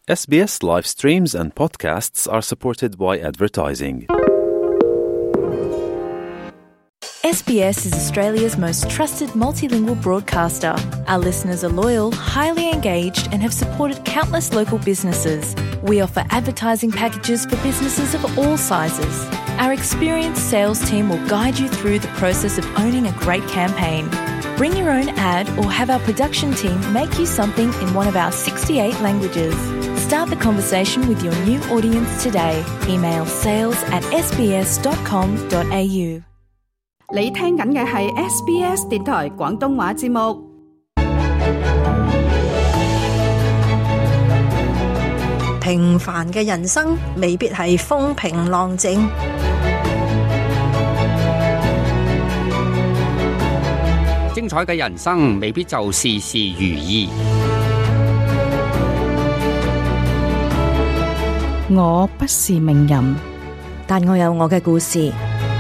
SBS live streams and podcasts are supported by advertising. SBS is Australia's most trusted multilingual broadcaster. Our listeners are loyal, highly engaged, and have supported countless local businesses. We offer advertising packages for businesses of all sizes. Our experienced sales team will guide you through the process of owning a great campaign. Bring your own ad or have our production team make you something in one of our 68 languages. Start the conversation with your new audience today. Email sales@sbs.com.au. 你聽緊嘅係 SBS 電台廣東話節目。 平凡嘅人生未必係風平浪靜， 精彩嘅人生未必就事事如意。 我不是名人， 但我有我嘅故事。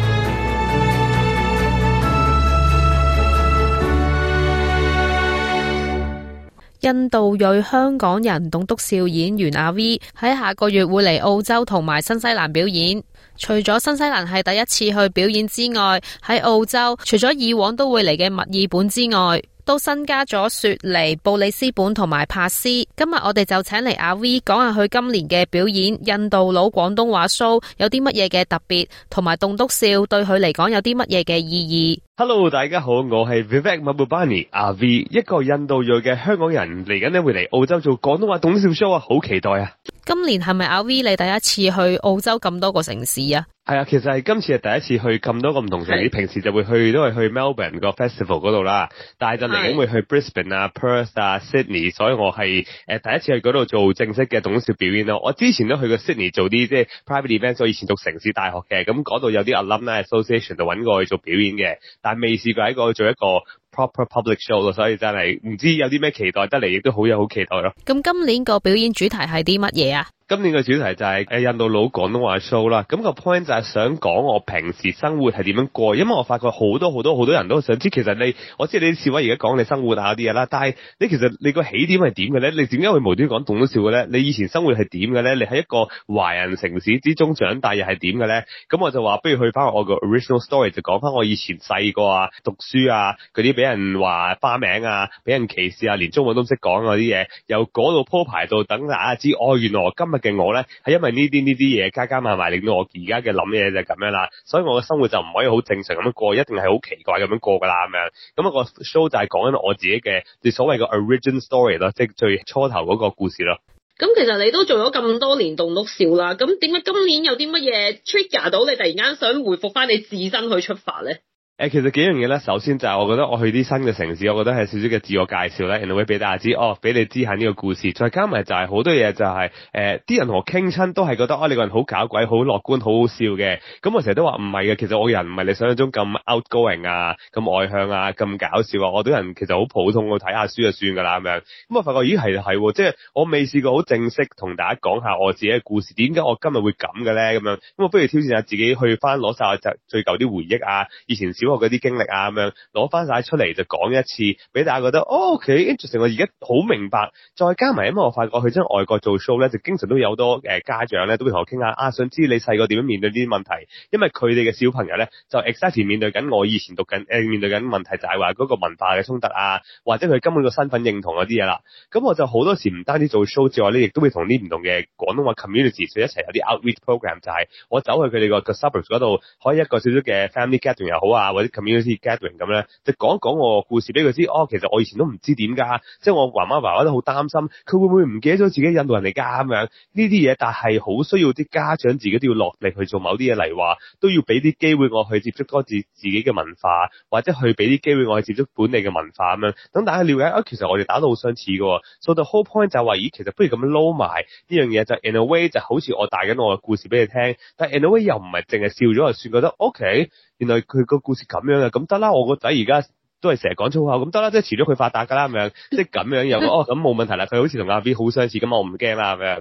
印度裔香港人棟篤笑演員阿 V 喺下個月會嚟澳洲同埋新西蘭表演。除咗新西蘭係第一次去表演之外，喺澳洲除咗以往都會嚟嘅墨爾本之外，都新加咗雪梨、布里斯本同埋珀斯。今日我哋就請嚟阿 V 講下佢今年嘅表演印度佬廣東話 show 有啲乜嘢嘅特別，同埋棟篤笑對佢嚟講有啲乜嘢嘅意義。 Hello， 大家好，我係 Vivek Mahbubani 阿 V， 一個印度裔嘅香港人，嚟緊咧會嚟澳洲做廣東話棟篤笑 show 啊，好期待啊！ 今年係咪阿 V 你第一次去澳洲咁多個城市啊？ 係啊，其實係今次係第一次去咁多個唔同城市，平時就會去都係去 Melbourne 個 festival 嗰度啦，但係就嚟緊會去 Brisbane 啊、Perth 啊、Sydney， 所以我係第一次去嗰度做正式嘅棟篤笑表演咯。我之前都去過 Sydney 做啲即係 private events， 我以前讀城市大學嘅，咁嗰度有啲 alumni association 就揾過去做表演嘅，但係未試過喺嗰度做一個 proper public show 咯，所以真係唔知有啲咩期待得嚟，亦都好期待咯。 咁今年個表演主題係啲乜嘢啊？今年嘅主題就係印度佬廣東話 show 啦，咁個 point 就係想講我平時生活係點樣過，因為我發覺好多人都想知，其實我知你啲笑話而家講你生活啊啲嘢啦，但係其實你個起點係點嘅咧？你點解會無端講棟篤笑嘅咧？你以前生活係點嘅咧？你喺一個華人城市之中長大又係點嘅咧？咁我就話不如去翻我個 original story， 就講翻我以前細個啊、讀書啊嗰啲俾人話花名啊、俾人歧視啊、連中文都唔識講嗰啲嘢，由嗰度鋪排到等大家知，原來我今日嘅我咧係因為呢啲嘢加埋令到我而家嘅諗嘢就係咁樣啦，所以我嘅生活就唔可以好正常咁樣過，一定係好奇怪咁樣過噶啦咁樣。咁個 show 就係講緊我自己嘅所謂嘅 origin story 咯，即係最初頭嗰個故事咯。 咁其實你都做咗咁多年棟篤笑啦，咁點解今年有啲乜嘢 trigger 到你突然間想回復翻你自身去出發咧？ 其實幾樣嘢咧，首先就係我覺得我去啲新嘅城市，我覺得係少少嘅自我介紹咧，人哋會俾大家知，俾你知下呢個故事。再加埋就係好多嘢就係啲人同我傾親都係覺得你個人好搞鬼、好樂觀、好好笑嘅。咁我成日都話唔係嘅，其實我個人唔係你想象中咁 outgoing 啊、咁外向啊、咁搞笑啊。我啲人其實好普通，我睇下書就算㗎啦咁樣。咁我發覺咦係喎，即係我未試過好正式同大家講下我自己嘅故事，點解我今日會咁嘅咧咁樣。咁我不如挑戰下自己去翻攞晒最舊啲回憶啊，以前小學嗰啲經歷啊咁樣攞翻晒出嚟就講一次，俾大家覺得OK interesting。我而家好明白，再加埋因為我發覺去真外國做 show 咧，就經常都有好多家長咧都會同我傾下想知你細個點樣面對呢啲問題，因為佢哋嘅小朋友咧就 exactly 面對緊我以前面對緊問題，就係話嗰個文化嘅衝突啊，或者佢根本個身份認同嗰啲嘢啦。咁我就好多時唔單止做 show 之外咧，亦都會同啲唔同嘅廣東話 community 一齊有啲 outreach program， 就係我走去佢哋個 suburbs 嗰度開一個少少嘅 family gathering 又好啊，或者 community gathering 咁咧，就講一講我個故事俾佢知。其實我以前都唔知點㗎，即係我媽媽爸爸都好擔心，佢會唔會唔記得咗自己印度人嚟㗎咁樣呢啲嘢。但係好需要啲家長自己都要落力去做某啲嘢，例如話都要俾啲機會我去接觸多自己嘅文化，或者去俾啲機會我去接觸本地嘅文化咁樣，等大家了解其實我哋打到好相似㗎。So the whole point 就係話，其實不如咁樣撈埋呢樣嘢，就 in a way 就好似我帶緊我嘅故事俾你聽，但係 in a way 又唔係淨係笑咗就算，覺得 OK。原來佢個故事咁樣嘅，咁得啦，我個仔而家都係成日講粗口，咁得啦，即係遲咗佢發達㗎啦咁樣，即係咁樣又咁冇問題啦。佢好似同阿 V 好相似，咁我唔驚啦咁樣。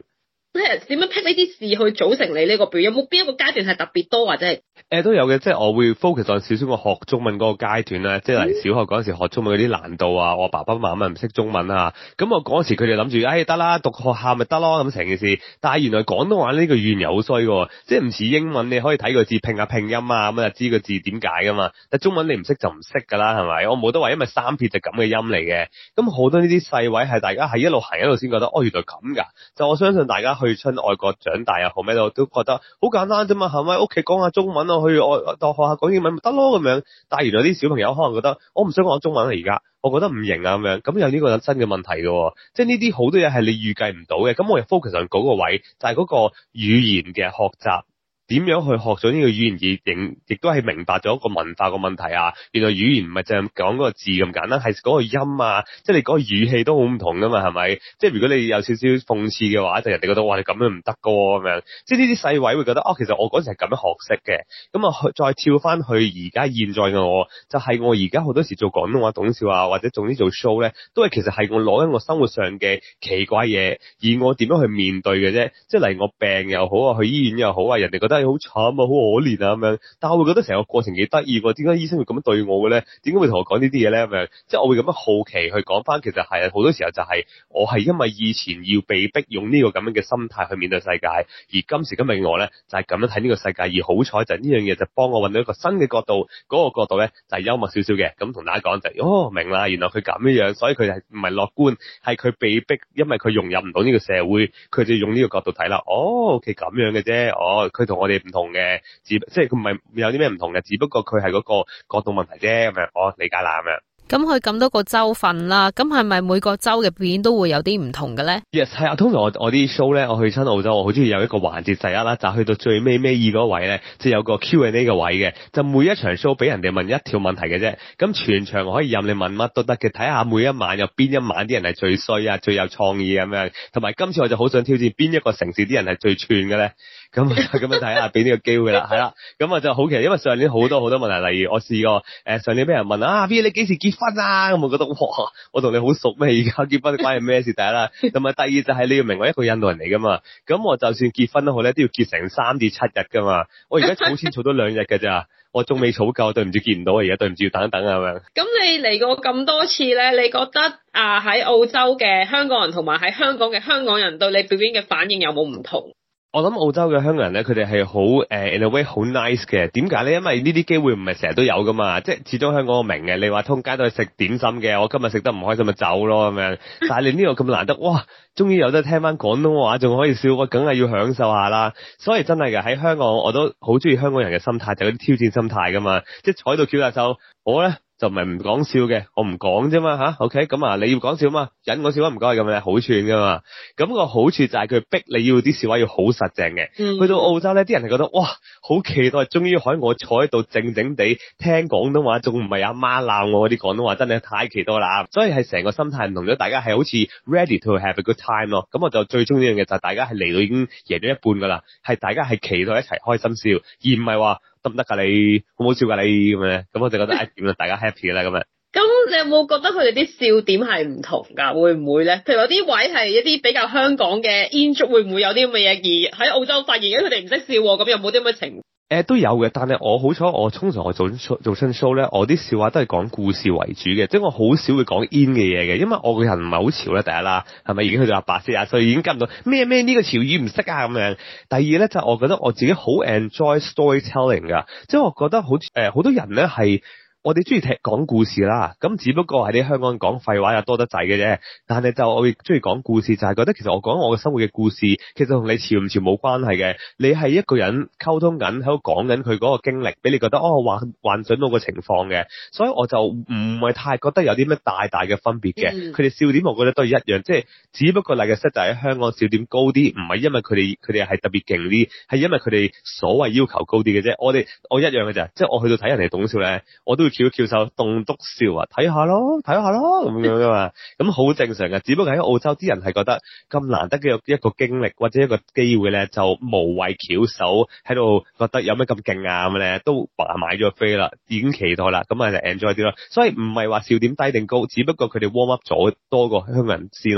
即係點樣 pick 呢啲事去組成你呢個表演？有冇邊一個階段係特別多或者係？ 都有嘅，即係我會 focus on 少少我學中文嗰個階段啦，即係嚟小學嗰陣時學中文嗰啲難度啊，我爸爸媽媽唔識中文啊，咁我嗰時佢哋諗住，得啦，讀學校咪得咯，咁成件事。但係原來廣東話呢個語言又好衰嘅，即係唔似英文，你可以睇個字拼下拼音啊，咁就知個字點解噶嘛。但中文你唔識就唔識噶啦，係咪？我冇得話因為三撇就咁嘅音嚟嘅。咁好多呢啲細位係大家係一路行一路先覺得，原來咁噶。就我相信大家去親外國長大又好咩都覺得好簡單啫嘛，係咪？屋企講下中文啊，去我當學校講英文咪得咯咁樣。但係原來啲小朋友可能覺得我唔想講中文啦，而家我覺得唔型啊咁樣，咁有呢個新嘅問題嘅，即係呢啲好多嘢係你預計唔到嘅。咁我又 focus 上嗰個位，就係嗰個語言嘅學習。點樣去學咗呢個語言亦都係明白咗一個文化個問題啊！原來語言唔係淨係講嗰個字咁簡單，係嗰個音啊，即係你嗰個語氣都好唔同噶嘛，係咪？即係如果你有少少諷刺嘅話，就人哋覺得哇你咁樣唔得噶咁樣，即係呢啲細位會覺得其實我嗰時係咁樣學識嘅。咁啊再跳翻去而家現在嘅我，就係我而家好多時做廣東話講笑啊，或者總之做 show 咧，都係其實係我攞緊我生活上嘅奇怪嘢，而我點樣去面對嘅啫。即係例如我病又好啊，去醫院又好啊，人哋覺得好慘啊，好可憐啊咁樣，但係我會覺得成個過程幾得意喎。點解醫生會咁樣對我嘅咧？點解會同我講呢啲嘢咧？咁樣，即係我會咁樣好奇去講翻，其實係好多時候就係我係因為以前要被逼用呢個咁樣嘅心態去面對世界，而今時今日嘅我咧就係咁樣睇呢個世界，而好彩就係呢樣嘢就幫我揾到一個新嘅角度，嗰個角度咧就係幽默少少嘅。咁同大家講就明啦，原來佢咁樣，所以佢係唔係樂觀，係佢被逼，因為佢融入唔到呢個社會，佢就用呢個角度睇啦。OK 咁樣嘅啫，佢同我哋唔同嘅，即係佢唔係有啲咩唔同嘅，只不過佢係嗰個角度問題啫，咁樣我理解啦咁樣。 咁佢咁多個州份啦，咁係咪每個州嘅表演都會有啲唔同嘅咧？ Yes， 係啊，通常我啲 show 咧，我去親澳洲，我好中意有一個環節第一啦，就去到最尾尾二嗰位咧，即係有個 Q&A 嘅位嘅，就每一場 show 俾人哋問一條問題嘅啫，咁全場可以任你問乜都得嘅，睇下每一晚有邊一晚啲人係最衰啊，最有創意咁樣，同埋今次我就好想挑戰邊一個城市啲人係最串嘅咧。咁咁樣睇下，俾呢個機會啦，係啦，咁我就好奇，因為上年好多問題，例如我試過上年俾人問B 你幾時結婚啊？咁我覺得哇，我同你好熟咩？而家結婚關係咩事？第一啦，同埋第二就係你要明我一個印度人嚟噶嘛，咁我就算結婚都好咧，都要結成3至7日噶嘛，我而家儲錢儲到2日㗎咋，我仲未儲夠，對唔住見唔到，而家對唔住要等一等啊咁樣。 咁你嚟過咁多次咧，你覺得喺澳洲嘅香港人同埋喺香港嘅香港人對你表演嘅反應有冇唔同？ 我諗澳洲嘅香港人咧，佢哋係好in a way 好 nice 嘅。點解咧？因為呢啲機會唔係成日都有噶嘛。即係始終香港我明嘅，你話通街都係食點心嘅，我今日食得唔開心咪走咯咁樣。但係你呢個咁難得，哇！終於有得聽翻廣東話，仲可以笑，我梗係要享受下啦。所以真係嘅喺香港，我都好中意香港人嘅心態，就係嗰啲挑戰心態噶嘛。即係坐喺度翹下手，我咧就唔係唔講笑嘅，我唔講啫嘛吓 OK 咁啊，你要講笑嘛，引我笑啊唔該咁樣，好串噶嘛。咁個好處就係佢逼你要啲笑話要好實淨嘅。去到澳洲咧，啲人係覺得哇，好期待，終於喺我坐喺度靜靜地聽廣東話，仲唔係阿媽鬧我嗰啲廣東話，真係太期待啦。所以係成個心態唔同咗，大家係好似 ready to have a good time 咯。咁我就最中意呢樣嘢就係大家係嚟到已經贏咗一半噶啦，係大家係期待一齊開心笑，而唔係話得唔得㗎你，好唔好笑㗎你咁樣。咁我就覺得點啦，大家 happy 啦咁樣。 咁你有冇覺得佢哋啲笑點係唔同㗎？會唔會咧？譬如有啲位係一啲比較香港嘅 in-joke，會唔會有啲咁嘅嘢？而喺澳洲發現佢哋唔識笑喎，咁有冇啲咁嘅情況？ 都有嘅，但係我好彩，我通常我做親 show 咧，我啲笑話都係講故事為主嘅，即係我好少會講 in 嘅嘢嘅，因為我個人唔係好潮咧，第一啦，係咪已經去到80歲已經跟唔到咩呢個潮語唔識啊咁樣。第二咧就係我覺得我自己好 enjoy storytelling 㗎，即係我覺得好多人咧係。我哋中意講故事啦，咁只不過係啲香港人講廢話又多得滯嘅啫。但係就我亦中意講故事，就係覺得其實我講我嘅生活嘅故事，其實同你潮唔潮冇關係嘅。你係一個人溝通緊喺度講緊佢嗰個經歷，俾你覺得幻想到個情況嘅。所以我就唔係太覺得有啲咩大嘅分別嘅。佢哋笑點我覺得都係一樣，即係只不過例嘅 set 就喺香港笑點高啲，唔係因為佢哋係特別勁啲，係因為佢哋所謂要求高啲嘅啫。我一樣嘅啫，即係我去到睇人哋棟笑咧，我都會翹手棟篤笑啊，睇下咯咁樣噶嘛，咁好正常嘅。只不過喺澳洲啲人係覺得咁難得嘅一個經歷或者一個機會咧，就無謂翹手喺度覺得有咩咁勁啊咁咧，都買咗飛啦，已經期待啦，咁啊就 enjoy 啲咯。所以唔係話笑點低定高，只不過佢哋 warm up 咗多過香港人先咯。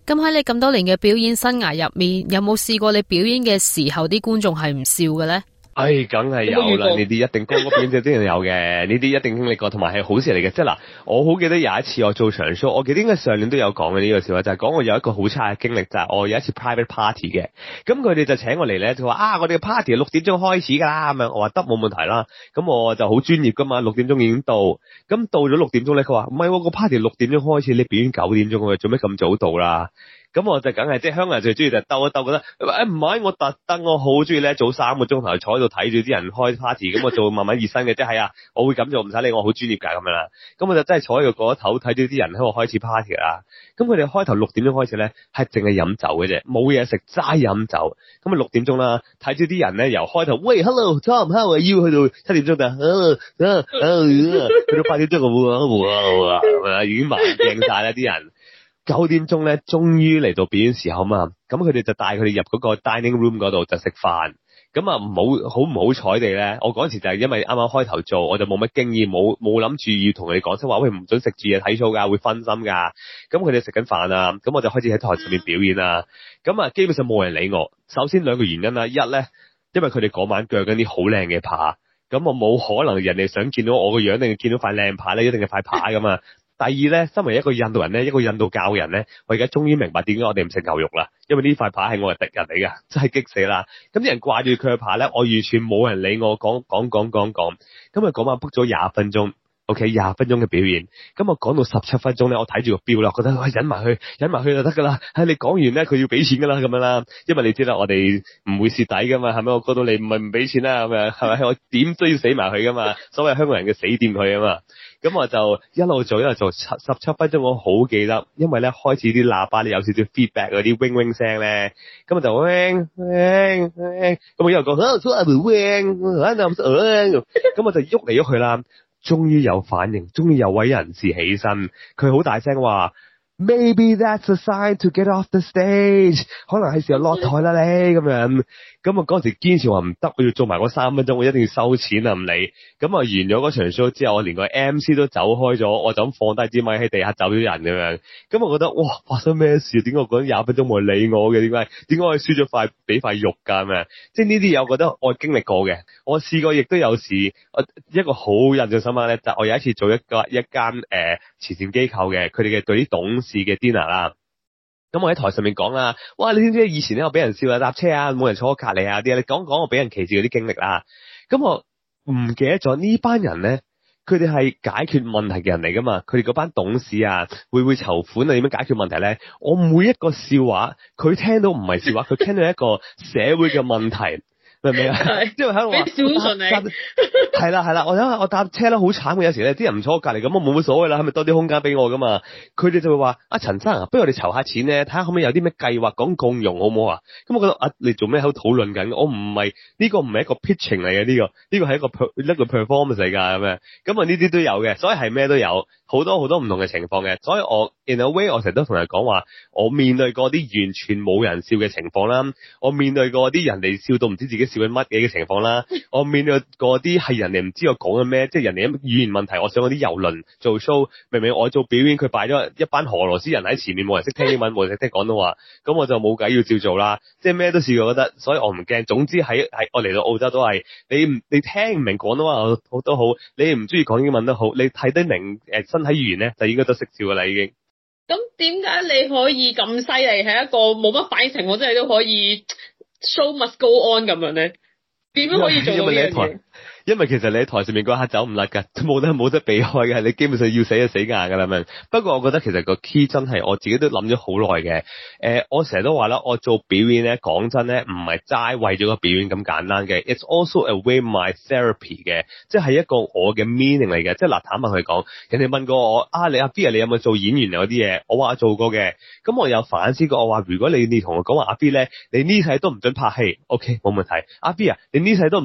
咁喺你咁多年嘅表演生涯入面，有冇試過你表演嘅時候啲觀眾係唔笑嘅咧？ 梗係有啦，呢啲一定個個表演者都有嘅，呢啲一定經歷過，同埋係好事嚟嘅。即係嗱，我好記得有一次我做場 show，我記得應該上年都有講嘅呢個笑話，就係講我有一個好差嘅經歷，就係我有一次 private party 嘅，咁佢哋就請我嚟咧，就話我哋嘅 party 6點鐘開始㗎啦，咁樣我話得冇問題啦，咁我就好專業㗎嘛，6點鐘已經到，咁到咗6點鐘咧，佢話唔係喎，個 party 6點鐘開始，你表演9點鐘喎，做咩咁早到啦？咁我就梗係即係香港人最中意就鬥一鬥，覺得唔係我特登，我好中意咧早3個鐘頭坐喺度睇住啲人開 party， 咁我做慢慢熱身嘅，即係我會咁做，唔使理我好專業㗎咁樣啦。咁我就真係坐喺度嗰頭睇住啲人喺度開始 party 啦。咁佢哋開頭6點鐘開始咧，係淨係飲酒嘅啫，冇嘢食，齋飲酒。咁6點鐘啦，睇住啲人咧由開頭喂 hello Tom how are you 去到7點鐘去到8點鐘已經麻掟晒啦啲人。9點鐘咧，終於嚟到表演時候嘛，咁佢哋就帶佢哋入嗰個 dining room 嗰度就食飯。咁啊好唔好彩地咧，我嗰時就係因為啱啱開頭做，我就冇乜經驗，冇諗住要同佢哋講聲話，喂唔准食住嘢睇 show 㗎，會分心㗎。咁佢哋食緊飯啊，咁我就開始喺台上面表演啦。咁基本上冇人理我。首先2個原因啦，一咧，因為佢哋嗰晚鋸緊啲好靚嘅扒，咁我冇可能人哋想見到我個樣，定係見到塊靚扒咧，一定係塊扒㗎嘛。第二咧，身為一個印度人咧，一個印度教人咧，我而家終於明白點解我哋唔食牛肉啦，因為呢塊扒係我嘅敵人嚟㗎，真係激死啦！咁啲人掛住佢嘅扒咧，我完全冇人理我，講，咁啊嗰晚 book 咗20分鐘 ，OK 20分鐘嘅表演，咁我講到17分鐘咧，我睇住個錶啦，覺得忍埋去就得㗎啦，你講完咧佢要俾錢㗎啦咁樣啦，因為你知啦，我哋唔會蝕底㗎嘛，係咪？我過到你唔係唔俾錢啦咁樣，係咪？我點都要死埋佢㗎嘛，所謂香港人嘅死掂佢啊嘛。咁我就一路做17分鐘，我好記得，因為咧開始啲喇叭咧有少少 feedback 嗰啲 wing wing 聲咧，咁我就 wing， 咁我一路講，咁我就喐嚟喐去啦，終於有反應，終於有位人士起身，佢好大聲話 Maybe that's a sign to get off the stage， 可能係時候落台啦你咁樣。咁我嗰時堅持話唔得，我要做埋嗰3分鐘，我一定要收錢啊唔理。咁啊完咗嗰場 show 之後，我連個 MC 都走開咗，我就咁放低支咪喺地下走咗人咁樣。咁我覺得哇，發生咩事？點解我講20分鐘冇人理我嘅？點解我輸咗俾塊肉㗎咁樣？即係呢啲嘢，我覺得我經歷過嘅。我試過亦都有時，一個好印象深刻咧，就我有一次做一間慈善機構嘅，佢哋嘅對啲董事嘅 dinner 啦。咁我喺台上面講啦，哇！你知唔知以前咧我俾人笑啊搭車啊冇人坐我隔離啊啲啊，你講我俾人歧視嗰啲經歷啦。咁我唔記得咗呢班人咧，佢哋係解決問題嘅人嚟噶嘛，佢哋嗰班董事啊會籌款啊點樣解決問題咧？我每一個笑話佢聽到唔係笑話，佢聽到一個社會嘅問題。明唔明啊？即係喺度話，係啦，我搭車啦，好慘嘅，有時咧啲人唔坐我隔離，咁我冇乜所謂啦，係咪多啲空間俾我噶嘛？佢哋就會話：陳生啊，不如我哋籌下錢咧，睇下可唔可以有啲咩計劃講共融好唔好啊？咁我覺得你做咩喺度討論緊？我唔係呢個唔係一個 pitching 嚟嘅，呢個係一個 performance 嚟㗎咁樣。咁啊呢啲都有嘅，所以係咩都有，好多唔同嘅情況嘅。所以我 in a way 我成日都同人講話，我面對過啲完全冇人笑嘅情況啦，我面對過啲人哋笑到唔知自己笑緊乜嘢嘅情況啦，我面對過啲係人哋唔知我講緊咩，即係人哋語言問題，我上嗰啲郵輪做 show，明明我做表演，佢擺咗一班俄羅斯人喺前面，冇人識聽英文，冇人識聽廣東話，咁我就冇計要照做啦，即係咩都試過，覺得，所以我唔驚。總之喺我嚟到澳洲都係，你聽唔明廣東話都好，你唔中意講英文都好，你睇得明身體語言咧，就應該都識笑噶啦已經。 咁點解你可以咁犀利？係一個冇乜反應情況，即係都可以 show must go on 咁樣咧？點樣可以做到呢樣嘢？ 因為其實你喺台上面嗰刻走唔甩㗎，冇得避開嘅，你基本上要死就死硬㗎啦咪。不過我覺得其實個 key 真係我自己都諗咗好耐嘅。我成日都話啦，我做表演咧，講真咧，唔係齋為咗個表演咁簡單嘅。It's also a way my therapy 嘅，即係一個我嘅 meaning 嚟嘅。即係嗱，坦白佢講，人哋問過我你阿 B 你有冇做演員嗰啲嘢？我話我做過嘅。咁我有反思過，我話如果你同我講話阿 B 咧，你呢世都唔准拍戲 ，OK 冇問題。阿 B 你呢世都唔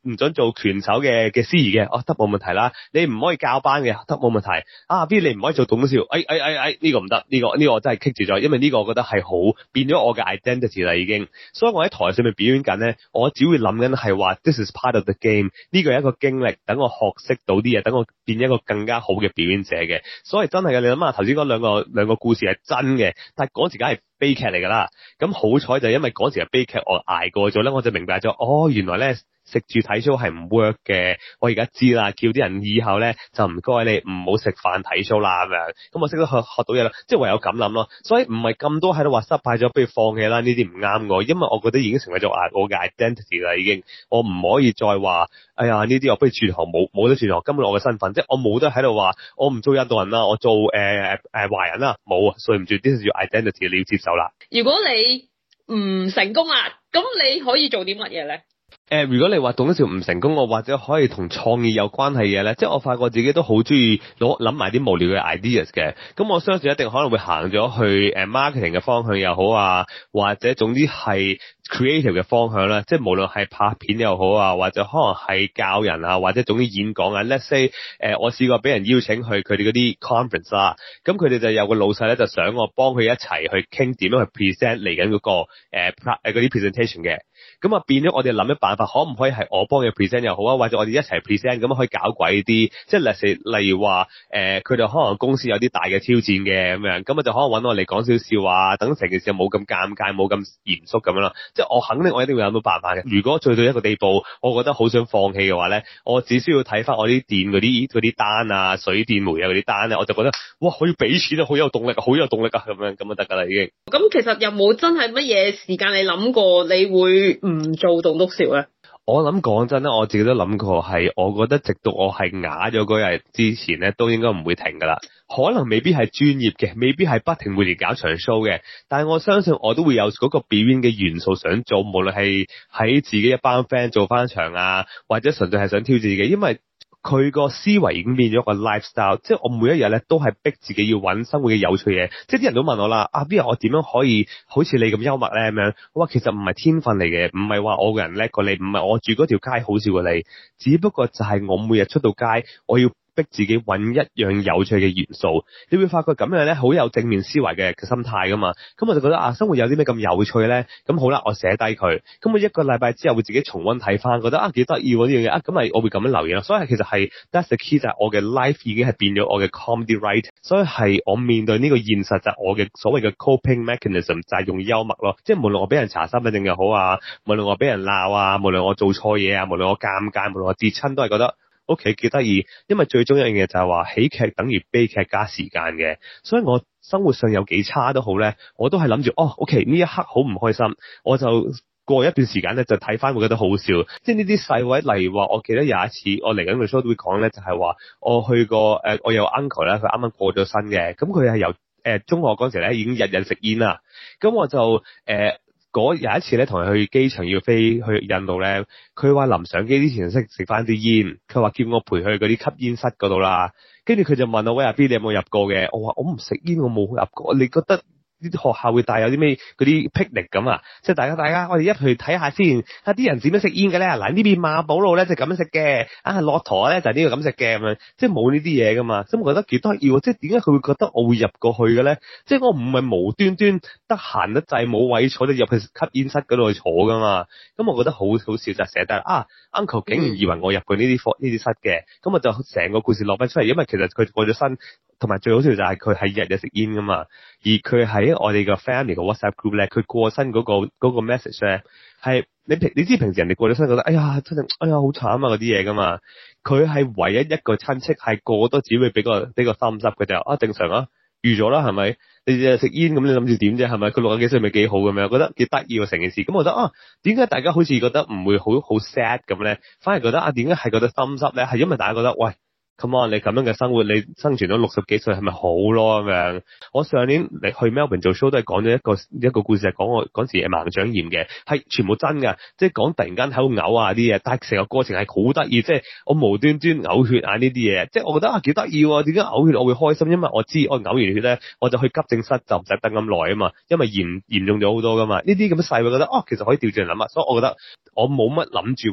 唔准做拳手嘅司儀嘅，得冇問題啦。你唔可以教班嘅，得冇問題。邊你唔可以做董事，呢個唔得，呢個我真係棘住咗，因為呢個我覺得係好變咗我嘅 identity 啦已經。所以我喺台上面表演緊咧，我只會諗緊係話 this is part of the game， 呢個係一個經歷，等我學識到啲嘢，等我變一個更加好嘅表演者嘅。所以真係嘅，你諗下頭先嗰兩個故事係真嘅，但係嗰時梗係悲劇嚟㗎啦。咁好彩就因為嗰時嘅悲劇我捱過咗咧，我就明白咗，原來咧食住睇 show 係唔 work 嘅。我而家知啦，叫啲人以後咧就唔該你唔好食飯睇 show 啦咁樣。咁我識得學到嘢啦，即係唯有咁諗咯。所以唔係咁多喺度話失敗咗，不如放棄啦，呢啲唔啱我，因為我覺得已經成為咗我嘅 identity 啦已經。我唔可以再話呢啲我不如轉行，冇得轉行，根本我嘅身份即係我冇得喺度話我唔做印度人啦，我做華人啦，冇啊，所以唔住 this is your identity， 你要接受啦。 如果你唔成功啦，咁你可以做啲乜嘢咧？ 如果你話董事唔成功，我或者可以同創意有關係嘅咧，即係我發覺自己都好中意諗埋啲無聊嘅 ideas 嘅。咁我相信一定可能會行咗去marketing 嘅方向又好啊，或者總之係 creative 嘅方向啦。即係無論係拍片又好啊，或者可能係教人啊，或者總之演講啊。Let's say 我試過俾人邀請去佢哋嗰啲 conference 啦，咁佢哋就有個老細咧就想我幫佢一齊去傾點樣去 present 嚟緊嗰個嗰啲 presentation 嘅。咁變咗我哋諗一辦法，可唔可以係我幫佢 present 又好啊，或者我哋一齊 present 咁可以搞鬼啲，即係例如話佢哋可能公司有啲大嘅挑戰嘅咁樣，咁就可能揾我嚟講少少話，等成件事冇咁尷尬，冇咁嚴肅咁樣咯。即係我肯定我一定會諗到辦法嘅。如果做到一個地步，我覺得好想放棄嘅話咧，我只需要睇翻我啲電嗰啲單啊、水電煤啊嗰啲單咧，我就覺得哇可以俾錢啊，好有動力啊咁樣就得㗎啦已經。 咁其實有冇真係乜嘢時間你諗過你會唔做棟篤笑咧？ 我諗講真咧，我自己都諗過係，我覺得直到我係啞咗嗰日之前咧，都應該唔會停噶啦。可能未必係專業嘅，未必係不停每年搞場 show 嘅，但係我相信我都會有嗰個表演嘅元素想做，無論係喺自己一班 friend 做翻場啊，或者純粹係想挑戰自己，因為佢個思維已經變咗個 lifestyle， 即係我每一日咧都係逼自己要揾生活嘅有趣嘢。即係啲人都問我啦，邊日我點樣可以好似你咁幽默咧咁樣？我話其實唔係天分嚟嘅，唔係話我個人叻過你，唔係我住嗰條街好笑過你，只不過就係我每日出到街，我要逼自己揾一樣有趣嘅元素。你會發覺咁樣咧好有正面思維嘅心態噶嘛。咁我就覺得生活有啲咩咁有趣咧？咁好啦，我寫低佢。咁我一個禮拜之後會自己重溫睇翻，覺得幾得意喎呢樣嘢咁咪我會咁樣留言咯。所以其實係 that's the key， 就係我嘅 life 已經係變咗我嘅 comedy writing。所以係我面對呢個現實就係我嘅所謂嘅 coping mechanism， 就係用幽默咯。即係無論我俾人查身份證又好啊，無論我俾人鬧啊，無論我做錯嘢啊，無論我尷尬，無論我跌親，都係覺得OK 幾得意，因為最終一樣嘢就係話喜劇等於悲劇加時間嘅，所以我生活上有幾差都好咧，我都係諗住OK 呢一刻好唔開心，我就過一段時間咧就睇翻會覺得好笑，即係呢啲細位，例如話我記得有一次我嚟緊個 show 都會講咧，就係話我去過我有 uncle 咧，佢啱啱過咗身嘅，咁佢係由中學嗰時咧已經日日食煙啦，咁我就有一次咧，同佢去機場要飛去印度咧，佢話臨上機之前食翻啲煙，佢話叫我陪佢去嗰啲吸煙室嗰度啦。跟住佢就問我：喂，阿 B 你有冇入過嘅？我話我唔食煙，我冇入過。你覺得呢啲學校會帶有啲咩嗰啲霹靂咁啊？即係大家我哋一去睇下先，啲人點樣食煙嘅咧？嗱呢邊馬寶路咧就咁樣食嘅，駱駝咧就呢個咁食嘅咁樣，即係冇呢啲嘢噶嘛。咁我覺得幾得意喎，即係點解佢會覺得我會入過去嘅咧？即係我唔係無端端得閒得滯冇位坐，就入去吸煙室嗰度去坐噶嘛。咁我覺得好好笑就寫低Uncle 竟然以為我入過呢啲室嘅，咁我就成個故事落翻出嚟，因為其實佢過咗身。同埋最好笑就係佢係日日食煙噶嘛，而佢喺我哋個 family 個 WhatsApp group 咧，佢過身嗰個 message 咧係你知平時人哋過咗身覺得哎呀真係好慘啊嗰啲嘢噶嘛，佢係唯一一個親戚係個個都只會俾個 thumbs up 嘅就正常啊，預咗啦係咪？你日日食煙咁你諗住點啫係咪？佢60幾歲咪幾好咁樣，覺得幾得意喎成件事。咁我覺得點解大家好似覺得唔會好 sad 咁咧？反而覺得點解係覺得 thumbs up 咧？係因為大家覺得喂。Come on，你咁樣嘅生活，你生存到60幾歲係咪好咯咁樣？我上年嚟去 Melbourne 做 show 都係講咗一個故事，係講我嗰時盲腸炎嘅，係全部真㗎，即係講突然間喺度嘔啊啲嘢，但係成個過程係好得意，即係我無端端嘔血啊呢啲嘢，即係我覺得幾得意喎，點解嘔血我會開心？因為我知我嘔完血咧，我就去急症室就唔使等咁耐啊嘛，因為嚴重咗好多噶嘛。呢啲咁嘅細會覺得其實可以調轉嚟諗啊，所以我覺得我冇乜諗住話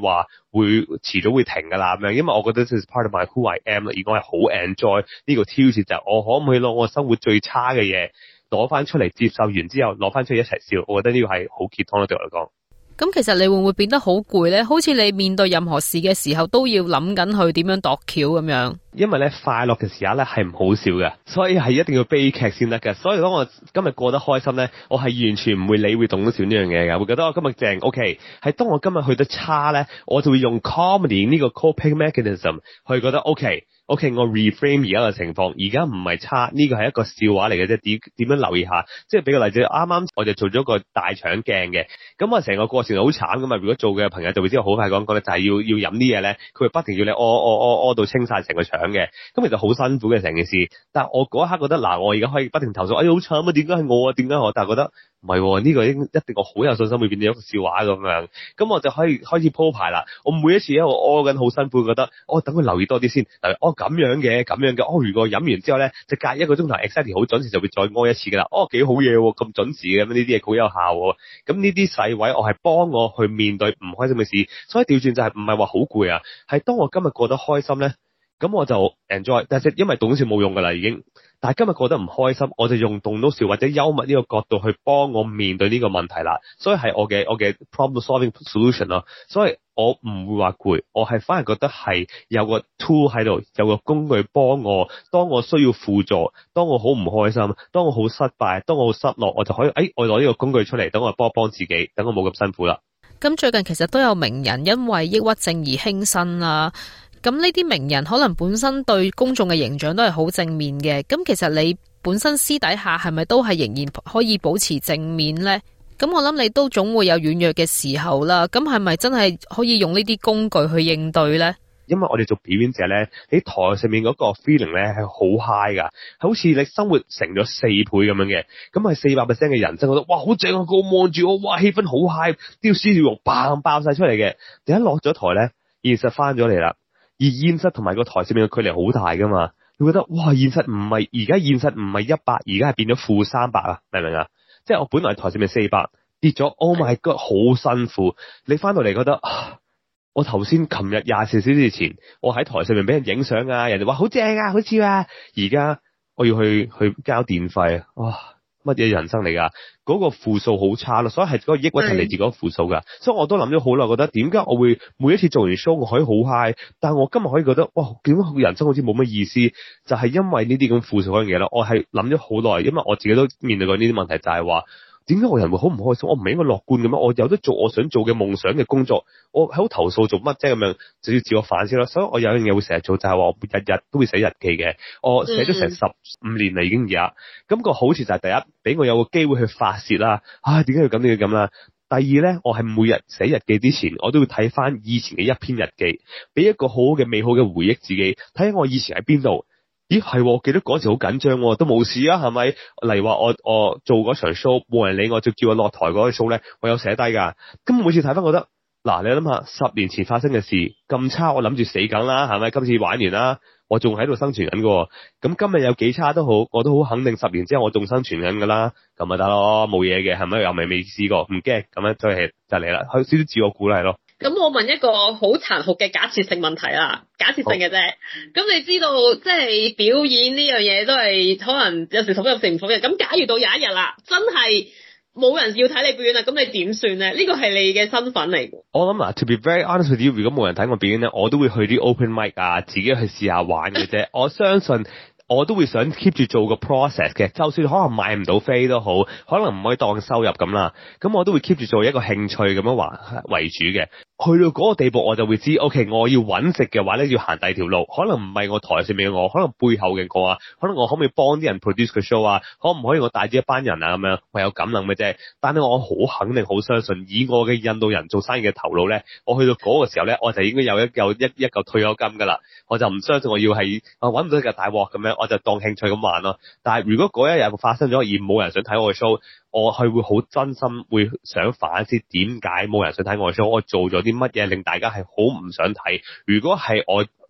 會遲早會停㗎啦咁樣，因為我覺得 this is part of my who I am 啦，而我係好 enjoy 呢個挑戰，就係我可唔可以攞我生活最差嘅嘢攞翻出嚟，接受完之後攞翻出嚟一齊笑，我覺得呢個係好健康咯，對我嚟講。 咁其實你會唔會變得好攰咧？好似你面對任何事嘅時候都要諗緊去點樣度橋咁樣。 因為咧快樂嘅時候咧係唔好笑嘅，所以係一定要悲劇先得嘅。所以當我今日過得開心咧，我係完全唔會理會棟篤笑呢樣嘢嘅，會覺得我今日正 OK。係當我今日去得差咧，我就會用 comedy 呢個 coping mechanism 去覺得 OK，我 reframe 而家嘅情況，而家唔係差，呢個係一個笑話嚟嘅啫。點樣留意下？即係俾個例子，啱啱我就做咗個大腸鏡嘅，咁啊成個過程好慘噶嘛。如果做嘅朋友就會知道好快講咧，就係要飲啲嘢咧，佢會不停要你屙到清晒成個腸嘅，咁其實好辛苦嘅成件事。但係我嗰一刻覺得我而家可以不停投訴，哎呀好慘啊，點解係我啊？點解我？但係覺得唔係呢個一定我好有信心會變成一個笑話咁樣，咁我就可以開始鋪排啦。我每一次喺度屙緊好辛苦，覺得等佢留意多啲先，咁樣嘅，如果飲完之後咧，就隔1個鐘頭 exactly 好準時就會再屙一次噶啦。幾好嘢喎，咁準時嘅，咁呢啲嘢好有效喎。咁呢啲細位我係幫我去面對唔開心嘅事，所以調轉就係唔係話好攰啊，係當我今日過得開心咧，咁我就 enjoy。但係因為棟篤笑冇用噶啦已經，但係今日過得唔開心，我就用棟篤笑或者幽默呢個角度去幫我面對呢個問題啦。所以係我嘅 problem solving solution 咯。所以我唔會話攰，我係反而覺得係有個 tool 喺度，有個工具幫我。當我需要輔助，當我好唔開心，當我好失敗，當我好失落，我就可以我攞呢個工具出嚟，等我幫自己，等我冇咁辛苦啦。 咁最近其實都有名人因為抑鬱症而輕生啦。咁呢啲名人可能本身對公眾嘅形象都係好正面嘅。咁其實你本身私底下係咪都係仍然可以保持正面呢？咁我諗你都總會有軟弱嘅時候啦。咁係咪真係可以用呢啲工具去應對呢？ 因為我哋做表演者咧，喺台上面嗰個 feeling 咧係好 high 噶，好似你生活成咗4倍咁樣嘅，咁係400% 嘅人真覺得哇好正啊，個望住我，哇氣氛好 high，啲笑容爆晒出嚟嘅。第一落咗台咧，現實翻咗嚟啦，而現實同埋個台上面嘅距離好大噶嘛，你覺得哇現實唔係100，而家係變咗-300啊，明唔明啊？即係我本來台上面400跌咗 ，Oh my God， 好辛苦。你翻到嚟覺得我琴日24小時前，我喺台上面俾人影相啊，人哋話好正啊，好笑啊。而家我要去交電費，哇，乜嘢人生嚟噶？嗰個負數好差咯，所以係嗰個抑鬱係嚟自嗰個負數噶。所以我都諗咗好耐，覺得點解我會每一次做完 show 我可以好 high， 但係我今日可以覺得哇，點解人生好似冇乜意思？就係因為呢啲咁負數嗰樣嘢咯。我係諗咗好耐，因為我自己都面對過呢啲問題，就係話。點解我人會好唔開心？我唔係應該樂觀嘅咩？我有得做我想做嘅夢想嘅工作，我喺度投訴做乜啫咁樣？就要自我反思啦。所以我有樣嘢會成日做，就係話我日日都會寫日記嘅。我寫咗成15年啦，已經而家。咁個好處就係第一，俾我有個機會去發泄啦。點解要咁點解咁啦？第二咧，我係每日寫日記之前，我都會睇翻以前嘅一篇日記，俾一個好嘅美好嘅回憶自己，睇下我以前喺邊度。咦係，我記得嗰時好緊張，都冇事啊，係咪？例如話我做嗰場 show 冇人理我，就叫我落台嗰個 show 咧，我有寫低㗎。咁每次睇翻覺得，你諗下10年前發生嘅事咁差，我諗住死梗啦，係咪？今次玩完啦，我仲喺度生存緊㗎。咁今日有幾差都好，我都好肯定10年之後我仲生存緊㗎啦，咁咪得咯，冇嘢嘅，係咪？又未試過，唔驚，咁樣再係就嚟啦，有少少自我鼓勵咯。 咁我問一個好殘酷嘅假設性問題啦，假設性嘅啫。咁你知道即係表演呢樣嘢都係可能有時否認，有時唔否認。咁假如到有一日啦，真係冇人要睇你表演啦，咁你點算咧？呢個係你嘅身份嚟嘅。 我諗to be very honest with you，如果冇人睇我表演咧，我都會去啲 open mic 啊，自己去試下玩嘅啫。我相信。我都會想 keep 住做個 process 嘅，就算可能買唔到飛都好，可能唔可以當收入咁啦，咁我都會 keep 住做一個興趣咁樣為主嘅。去到嗰個地步，我就會知 OK， 我要揾食嘅話咧，要行第二條路，可能唔係我台上面嘅我，可能背後嘅我啊，可能我可唔可以幫啲人 produce 個 show 啊，可唔可以我帶住一班人啊咁樣，我有咁諗嘅啫。但係我好肯定、好相信，以我嘅印度人做生意嘅頭腦咧，我去到嗰個時候咧，我就應該有一嚿退休金㗎啦。我就唔相信我要係揾唔到一嚿大鑊咁樣，我就當興趣咁玩咯。但係如果嗰一日發生咗而冇人想睇我嘅 show，我係會好真心會想反思點解冇人想睇我嘅 show，我做咗啲乜嘢令大家係好唔想睇。如果係我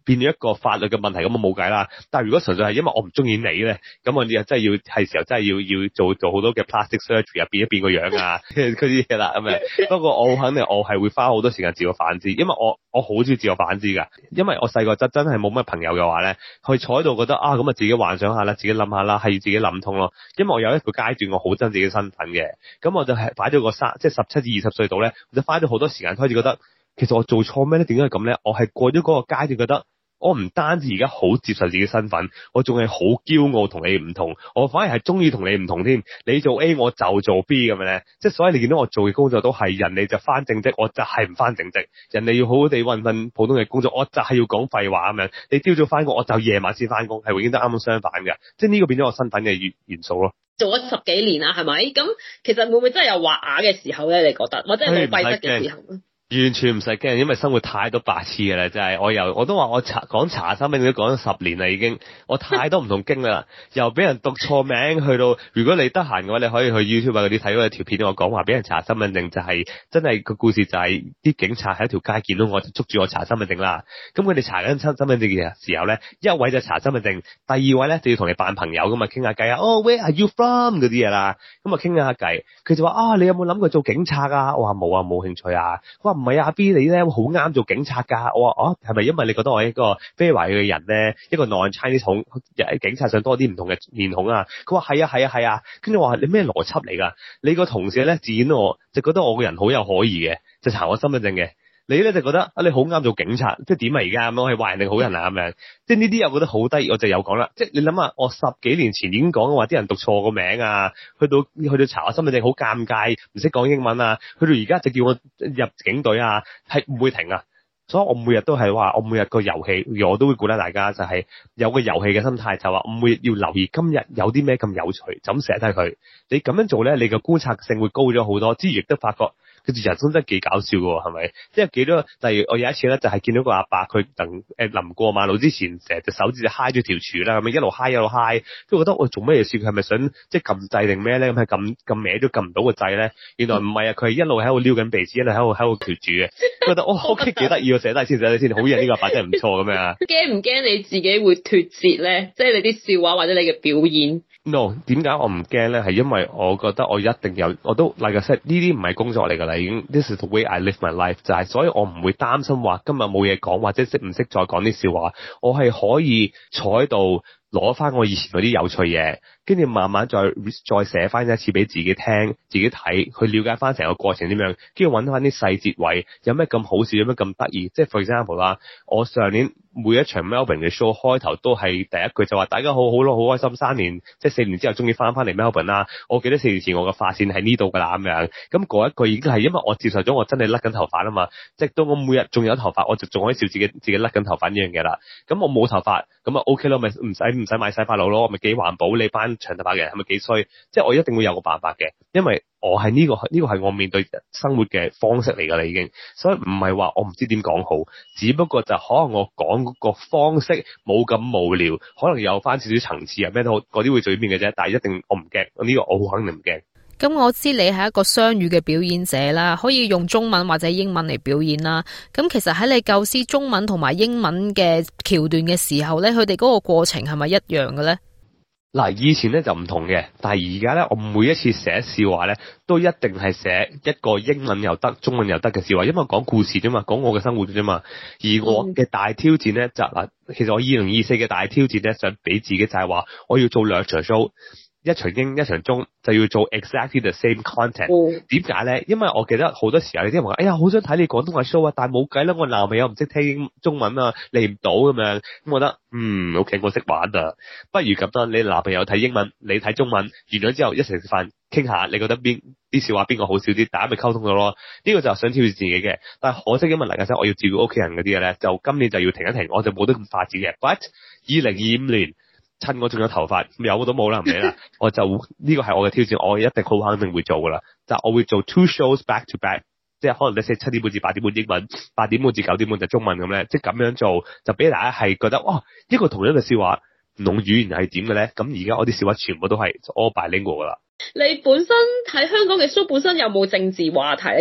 變咗一個法律嘅問題，咁我冇計啦。但係如果純粹係因為我唔中意你咧，咁我真係要係時候真係要做好多嘅 plastic surgery 啊，變一變個樣啊嗰啲嘢啦咁樣。不過我肯定我係會花好多時間自我反思，因為我好中意自我反思㗎。因為我細個真係冇乜朋友嘅話咧，去坐喺度覺得啊咁啊自己幻想下啦，自己諗下啦，係要自己諗通咯。因為我有一個階段我好憎自己身份嘅，咁我就係擺咗個即係17至20歲度咧，我就花咗好多時間開始覺得其實我做錯咩咧？點解咁咧？我係過咗嗰個階段覺得。我唔單止而家好接受自己身份，我仲係好驕傲同你唔同，我反而係中意同你唔同添。你做 A 我就做 B 咁樣咧，即係所以你見到我做嘅工作都係人哋就翻正職，我就係唔翻正職；人哋要好好地搵份普通嘅工作，我就係要講廢話咁樣。你朝早翻工，我就夜晚先翻工，係永遠都啱啱相反嘅。即係呢個變咗我身份嘅元素咯。 做咗10幾年啦，係咪？咁其實會唔會真係有滑牙嘅時候咧？你覺得，或者係冇閉塞嘅時候？ 完全唔使驚，因為生活太多白痴嘅啦，真係我都話我講查身份證都講咗10年啦已經，我太多唔同經歷啦，由俾人讀錯名去到，如果你得閒嘅話，你可以去 YouTube 嗰啲睇嗰條片，我講話俾人查身份證就係真係個故事就係啲警察喺條街見到我就捉住我查身份證啦。咁佢哋查緊身份證嘅時候咧，一位就查身份證，第二位咧就要同你扮朋友咁啊傾下偈啊，哦 Where are you from 嗰啲嘢啦，咁啊傾下偈，佢就話你有冇諗過做警察啊？我話冇啊，冇興趣啊。佢話唔係啊，阿 B 你咧好啱做警察㗎。我話係咪因為你覺得我係一個非華裔嘅人咧，一個 non-Chinese 孔警察上多啲唔同嘅面孔啊？佢話係啊，跟住我話你咩邏輯嚟㗎？你個同事咧剪我就覺得我個人好有可疑嘅，就查我身份證嘅。你咧就覺得你好啱做警察，即係點啊而家咁樣，我係壞人定好人啊咁樣，即係呢啲又覺得好得意，我就有講啦。即係你諗下，我10幾年前已經講話啲人讀錯個名啊，去到查我身份證好尷尬，唔識講英文啊，去到而家就叫我入警隊啊，係唔會停啊。所以我每日都係話，我每日個遊戲，我都會鼓勵大家就係有個遊戲嘅心態，就話我每日要留意今日有啲咩咁有趣，就咁寫低佢。你咁樣做咧，你個觀察性會高咗好多，之餘亦都發覺。佢哋人生真係幾搞笑嘅喎，係咪？即係幾多？例如我有一次咧，就係見到個阿伯，佢臨過馬路之前，成日隻手指就揩咗條柱啦，咁樣一路揩，都覺得我做咩嘢事？佢係咪想即係撳掣定咩咧？咁係撳歪咗撳唔到個掣咧？原來唔係啊，佢係一路喺度撩緊鼻子，一路喺度翹住嘅。覺得OK 幾得意喎，寫低先，好嘢呢個阿伯真係唔錯咁樣。驚唔驚你自己會脫節咧？即係你啲笑話或者你嘅表演 ？No， 點解我唔驚咧？係因為我覺得我一定有，我都 like I said 呢啲唔係工作嚟㗎啦，已經 This is the way I live my life 就係，所以我唔會擔心話今日冇嘢講或者識唔識再講啲笑話，我係可以坐喺度攞翻我以前嗰啲有趣嘢，跟住慢慢再寫翻一次俾自己聽、自己睇，去了解翻成個過程點樣，跟住揾翻啲細節位，有咩咁好笑，有咩咁得意。即係 for example 啦，我上年每一場 Melbourne 嘅 show 開頭都係第一句就話大家好咯，好開心3年，即係4年之後終於翻嚟 Melbourne 啦。我記得4年前我嘅髮線喺呢度㗎啦咁樣，咁嗰一句已經係因為我接受咗我真係甩緊頭髮啊嘛，直到我每日仲有頭髮，我就仲可以笑自己甩緊頭髮呢樣嘢啦。咁我冇頭髮，咁啊 OK 咯，咪唔使買洗髮露咯，咪幾環保，你班長頭髮嘅人係咪幾衰？即係我一定會有個辦法嘅，因為我係呢個係我面對生活嘅方式嚟㗎啦已經，所以唔係話我唔知點講好，只不過就可能我講嗰個方式冇咁無聊，可能有翻少少層次啊咩都好，嗰啲會轉變嘅啫，但係一定我唔驚，呢個我好肯定唔驚。 咁我知你係一個雙語嘅表演者啦，可以用中文或者英文嚟表演啦。咁其實喺你構思中文同埋英文嘅橋段嘅時候咧，佢哋嗰個過程係咪一樣嘅咧？ 嗱，以前咧就唔同嘅，但係而家咧，我每一次寫笑話咧，都一定係寫一個英文又得、中文又得嘅笑話，因為講故事啫嘛，講我嘅生活啫嘛。而我嘅大挑戰咧就嗱，其實我2024嘅大挑戰咧，想俾自己就係話，我要做2場 show。一場英一場中就要做 exactly the same content。點解咧？因為我記得好多時候你啲人話，哎呀，好想睇你廣東話 show 啊，但係冇計啦，我男朋友唔識聽中文啊，嚟唔到咁樣。咁我覺得OK，我識玩啊，不如咁啦，你男朋友睇英文，你睇中文，完咗之後一齊食飯傾下，你覺得邊啲笑話邊個好笑啲，大家咪溝通咗咯。呢個就係想挑戰自己嘅，但係可惜因為嚟緊我要照顧屋企人嗰啲嘢咧，就今年就要停一停，我就冇得咁發展嘅。But 2025年。趁我仲有頭髮，有都冇啦，唔理啦。我就呢個係我嘅挑戰，我一定好肯定會做噶啦。就我會做 2 shows back to back，即係可能你寫7點半至8點半英文，8點半至9點半就中文咁咧。即係咁樣做，就俾大家係覺得哇，一個同樣嘅笑話，唔同語言係點嘅咧？咁而家我啲笑話全部都係 all bilingual 噶啦。 你本身喺香港嘅 show 本身有冇政治話題咧？其實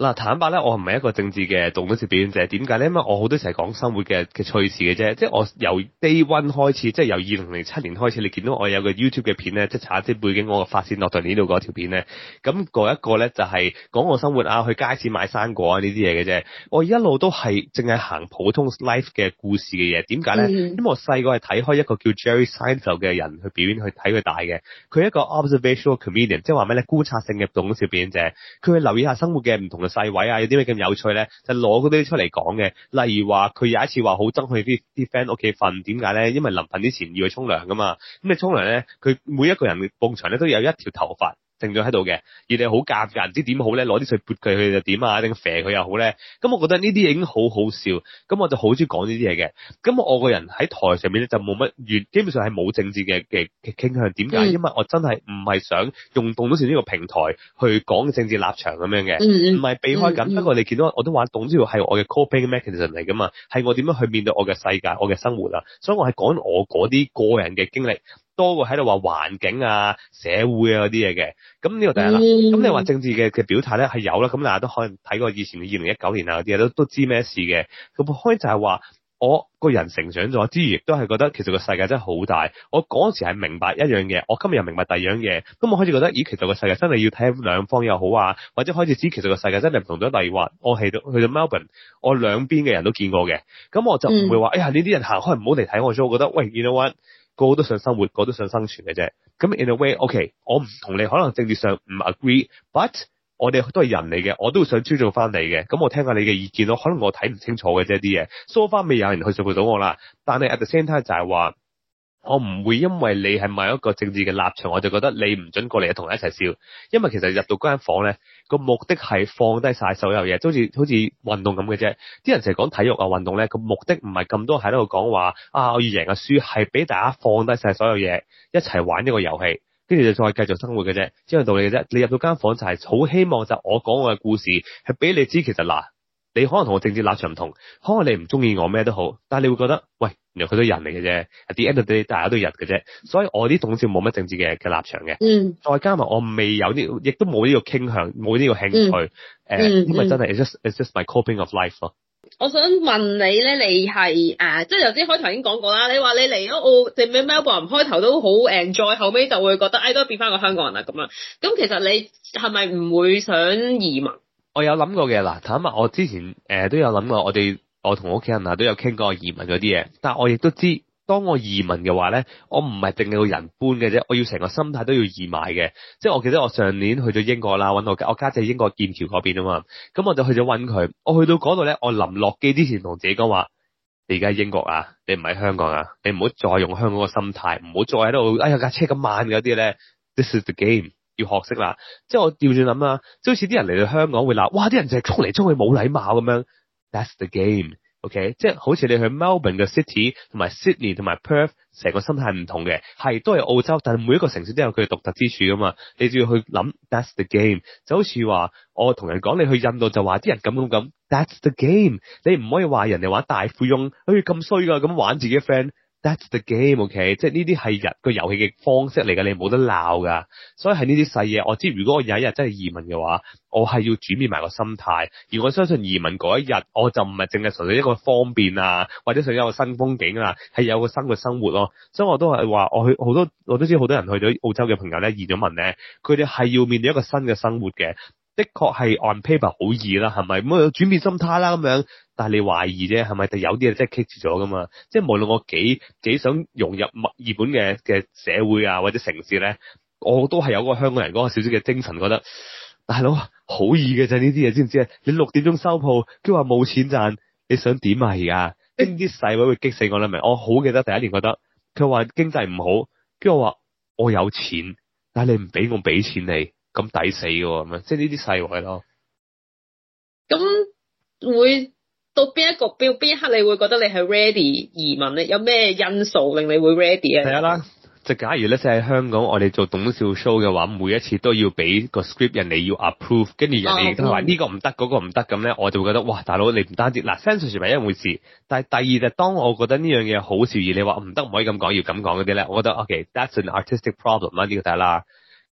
嗱，坦白咧，我唔係一個政治嘅動作表演者，點解咧？因為我好多時係講生活嘅趣事嘅啫，即係我由 Day One 開始，即係由2007年開始，你見到我有個 YouTube 嘅片咧，即係查啲背景，我個發展落到呢度嗰條片咧，咁嗰一個咧就係講我生活啊，去街市買生果啊呢啲嘢嘅啫。我一路都係淨係行普通 life 嘅故事嘅嘢，點解咧？因為我細個係睇開一個叫 Jerry Seinfeld 嘅人去表演，去睇佢大嘅。佢係一個 observational comedian， 即係話咩咧？觀察性嘅動作表演者，佢會留意下生活嘅唔同嘅細位啊，有啲咩咁有趣咧，就攞嗰啲出嚟講嘅。例如話佢有一次話好憎去啲 friend 屋企瞓，點解咧？因為臨瞓之前要去沖涼噶嘛。咁你沖涼咧，佢每一個人埲牆咧都有一條頭髮剩咗喺度嘅，而你好尷尬，唔知點好咧，攞啲水潑佢就點啊，定肥佢又好咧。咁我覺得呢啲已經好好笑，咁我就好中意講呢啲嘢嘅。咁我個人喺台上面咧就冇乜基本上係冇政治嘅傾向。點解？因為我真係唔係想用動到呢個平台去講政治立場咁樣嘅，唔係避開緊。不過你見到我都話動呢個係我嘅 coping mechanism 嚟噶嘛，係我點樣去面對我嘅世界、我嘅生活啊。所以我係講我嗰啲個人嘅經歷，多過喺度話環境啊、社會啊嗰啲嘢嘅。咁呢個第一啦。咁你話政治嘅表態咧係有啦。咁大家都可能睇過以前2019年啊嗰啲嘢都知咩事嘅。個 point 就係話我個人成長咗之餘，亦都係覺得其實個世界真係好大。我嗰時係明白一樣嘢，我今日又明白第二樣嘢。咁我開始覺得，咦，其實個世界真係要睇兩方又好啊，或者開始知其實個世界真係唔同咗。例如話，我去到 Melbourne， 我兩邊嘅人都見過嘅，咁我就唔會話，哎呀呢啲人行開唔好嚟睇我 show。我覺得，喂 you know what？個個都想生活，個個都想生存嘅啫。咁 in a way，OK， 我唔同你可能政治上唔 agree，but 我哋都係人嚟嘅，我都想尊重翻你嘅。咁我聽下你嘅意見咯，可能我睇唔清楚嘅啫啲嘢，so far未有人去說服到我啦。但係 at the same time 就係話，我唔會因為你係某一個政治嘅立場，我就覺得你唔准過嚟同我一齊笑。因為其實入到嗰間房咧，個目的係放低晒所有嘢，好似運動咁嘅啫。啲人成日講體育啊運動咧，個目的唔係咁多喺度講話啊我要贏啊輸，係俾大家放低晒所有嘢，一齊玩呢個遊戲，跟住就再繼續生活嘅啫，一樣道理嘅啫。你入到間房就係好希望就我講我嘅故事，係俾你知其實嗱，你可能同我政治立場唔同，可能你唔中意我咩都好，但係你會覺得喂，原來佢都人嚟嘅啫，at the end of the day大家都人嘅啫。所以我啲董事冇乜政治嘅立場嘅。再加埋我未有呢，亦都冇呢個傾向，冇呢個興趣。因為真係 it's just my coping of life 咯。 我想問你咧，你係即係頭先開頭已經講過啦。你話你嚟咗Melbourne 開頭都好 enjoy， 後尾就會覺得都變翻個香港人啦咁樣。咁其實你係咪唔會想移民？ 我有諗過嘅。嗱，坦白我之前都有諗過，我同屋企人都有傾過移民嗰啲嘢，但我亦都知，當我移民嘅話咧，我唔係淨係個人搬嘅啫，我要成個心態都要移埋嘅。即係我記得我上年去咗英國啦，揾我家姐英國劍橋嗰邊啊嘛，咁我就去咗揾佢。我去到嗰度咧，我臨落機之前同自己講話：你而家喺英國啊，你唔喺香港啊，你唔好再用香港個心態，唔好再喺度哎呀架車咁慢嗰啲咧。This is the game， 要學識啦。即係我調轉諗啦，即係好似啲人嚟到香港會鬧，哇啲人就係衝嚟衝去冇禮貌咁樣。That's the game。OK， 即係好似你去 Melbourne 嘅 City 同埋 Sydney 同埋 Perth， 成個心態唔同嘅，係都係澳洲，但係每一個城市都有佢嘅獨特之處噶嘛。你就要去諗 That's the game。就好似話我同人講你去印度就話啲人咁，That's the game。你唔可以話人哋玩大富翁，咁衰噶咁玩自己嘅 friend。That's the game，OK， 即係呢啲係人個遊戲嘅方式嚟㗎，你冇得鬧㗎。所以係呢啲細嘢，我知如果我有一日真係移民嘅話，我係要轉變埋個心態。而我相信移民嗰一日，我就唔係淨係純粹一個方便啊，或者想有個新風景啊，係有個新嘅生活咯。所以我都係話，我都知好多人去咗澳洲嘅朋友咧，移咗民咧，佢哋係要面對一個新嘅生活嘅。的確係 on paper 好易啦，係咪？咁啊轉變心態啦咁樣，但係你懷疑啫，係咪？但有啲嘢真係棘住咗噶嘛。即係無論我幾想融入墨爾本嘅社會啊，或者城市咧，我都係有個香港人嗰個少少嘅精神，覺得大佬好易嘅啫呢啲嘢，知唔知啊？你6點鐘收鋪，佢話冇錢賺，你想點啊？而家經啲細位會激死我啦，明？我好記得第一年覺得佢話經濟唔好，跟住我話我有錢，但係你唔俾我俾錢你。咁抵死嘅咁樣，即係呢啲細位咯。 咁會到邊一刻你會覺得你係 ready 移民咧？有咩因素令你會 ready 啊？ 第一啦，就假如咧即係香港，我哋做董笑 show 嘅話，每一次都要俾個 script 人哋要 approve， 跟住人哋亦都係話呢個唔得，嗰個唔得咁咧，我就會覺得哇，大佬你唔單止嗱 censorship 係一回事，但係第二就當我覺得呢樣嘢好事，而你話唔得唔可以咁講，要咁講嗰啲咧，我覺得 OK，that's an artistic problem 啦，呢個第一啦。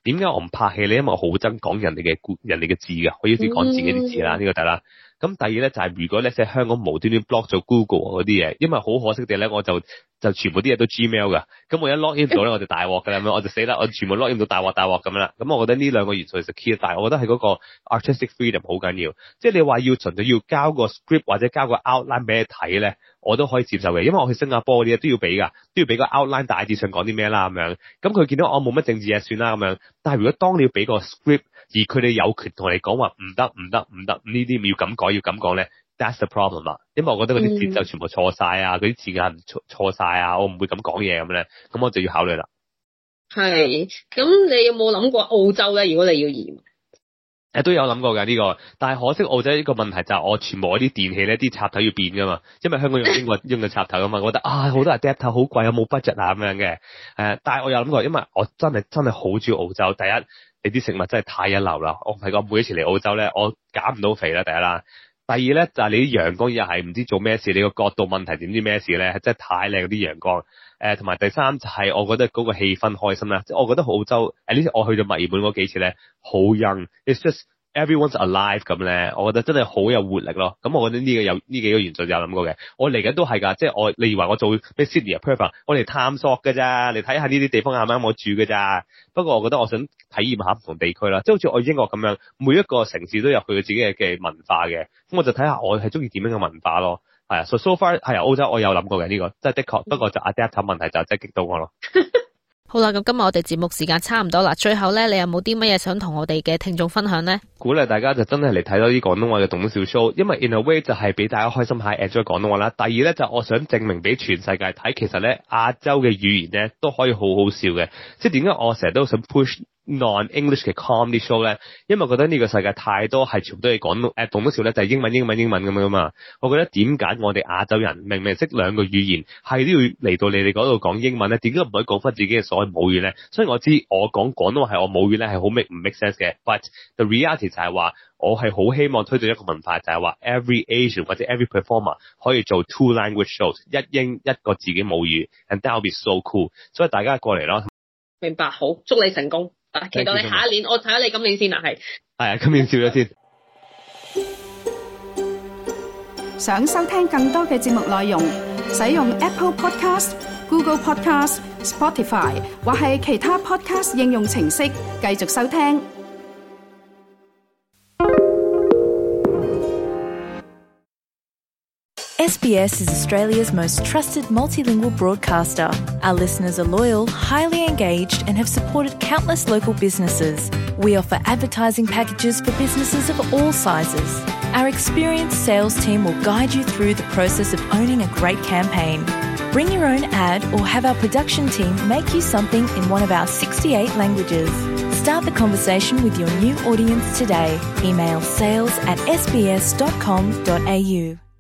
點解我唔拍戲咧？因為我好憎講人哋嘅字嘅，我要先講自己啲字啦，呢個第一啦。咁第二咧就係如果咧喺香港無端端 block 咗 Google 嗰啲嘢，因為好可惜地咧，我就全部啲嘢都 Gmail 噶，咁我一 log in 到咧我就大鑊噶啦，咁樣我就死啦，我全部 log in 到大鑊咁樣啦。咁我覺得呢兩個元素係 key， 但係我覺得係嗰個 artistic freedom 好緊要，即係你話要純粹要交個 script 或者交個 outline 俾你睇咧，我都可以接受嘅，因為我去新加坡嗰啲嘢都要俾噶，都要俾個 outline 大致上講啲咩啦咁樣。咁佢見到我冇乜政治嘢算啦咁樣，但係如果當你要俾個 script， 而佢哋有權同你講話唔得，呢啲要咁改要咁講咧。That's the problem 啦，因為我覺得嗰啲節奏全部錯晒啊，嗰啲字眼錯晒啊，我唔會咁講嘢咁咧，咁我就要考慮啦。 係，咁你有冇諗過澳洲咧？如果你要移？ 都有諗過㗎呢個，但係可惜澳洲呢個問題就係我全部嗰啲電器咧啲插頭要變㗎嘛，因為香港用英國用嘅插頭㗎嘛，我覺得好多 adapter 好貴啊，冇 budget 啊咁樣嘅。但係我有諗過，因為我真係好中意澳洲。第一，你啲食物真係太一流啦，我唔係講每一次嚟澳洲咧，我減唔到肥啦，第一啦。第二咧就係你啲陽光又係唔知做咩事，你個角度問題點知咩事咧，真係太靚嗰啲陽光。同埋第三就係我覺得嗰個氣氛開心啦，即係我覺得澳洲呢次我去咗墨爾本嗰幾次咧，好 young，it's just everyone's alive 咁咧，我覺得真係好有活力咯。咁我覺得呢幾個元素有諗過嘅，我嚟緊都係㗎，即係你以為我做咩 Sydney Perth， 我嚟探索㗎咋，嚟睇下呢啲地方啱唔啱我住㗎咋。不過我覺得我想體驗下唔同地區啦，即係好似我英國咁樣，每一個城市都有佢自己嘅文化嘅，咁我就睇下我係中意點樣嘅文化咯。係啊，so far 係澳洲我有諗過嘅呢個，即係的確，不過就 adapt 問題就真係激到我咯。 好啦，咁今日我哋節目時間差唔多啦，最後咧，你有冇啲乜嘢想同我哋嘅聽眾分享呢？ 鼓勵大家就真係嚟睇多啲廣東話嘅棟篤笑 show，因為 in a way 就係俾大家開心下 enjoy 廣東話啦。第二咧就我想證明俾全世界睇，其實咧亞洲嘅語言咧都可以好好笑嘅。即係點解我成日都想 push non-English 嘅 comedy show 咧？因為我覺得呢個世界太多係全部都係講棟篤笑咧，就係英文咁樣嘛。我覺得點解我哋亞洲人明明識兩個語言，係都要嚟到你哋嗰度講英文咧？點解唔可以講翻自己嘅所謂母語咧？所以我知我講廣東話係我母語咧，係好唔 make sense 嘅。But the reality 就係話，我係好希望推進一個文化，就係話 every Asian 或者 every performer 可以做 two language shows， 一英一個自己母語 ，and that will be so cool。所以大家過嚟咯。 明白，好，祝你成功。期待你下一年，我睇下你今年先啦，係啊，今年笑咗先。 想收聽更多嘅節目內容，使用 Apple Podcast、Google Podcast、Spotify 或係其他 Podcast 應用程式繼續收聽。 SBS is Australia's most trusted multilingual broadcaster. Our listeners are loyal, highly engaged, and have supported countless local businesses. We offer advertising packages for businesses of all sizes. Our experienced sales team will guide you through the process of owning a great campaign. Bring your own ad or have our production team make you something in one of our 68 languages. Start the conversation with your new audience today. Email sales@sbs.com.au.